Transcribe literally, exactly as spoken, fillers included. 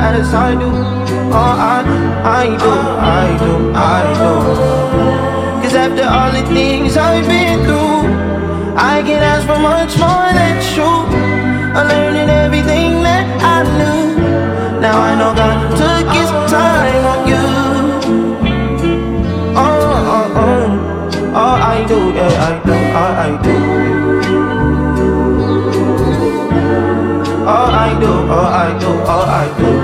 yes I do. Oh, I, I do, I do, I do. Cause after all the things I've been through, I can't ask for much more than true. I'm learning everything that I knew. Now I know God took his time on you. Oh, oh, oh, oh, I do, yeah, I do, oh, I do. Oh, I do, oh, I do, oh, I do.